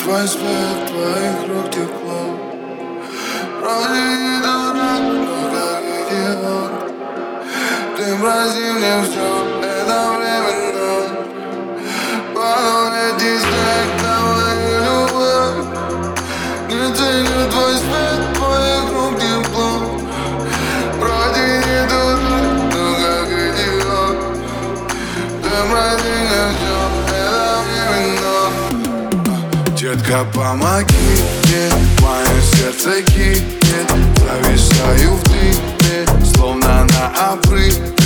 твой свет, твоих рук тепло. Вроде не дурак, но как идиот. Ты прости мне все, это временно. Потом эти снег, твою любовь. Не ценю твой свет, твоих рук тепло. Вроде не дурак, но как идиот. Ты прости мне все, это временно. Детка, помоги мне, мое сердце кипит. Зависаю в дыме, словно на обрыве.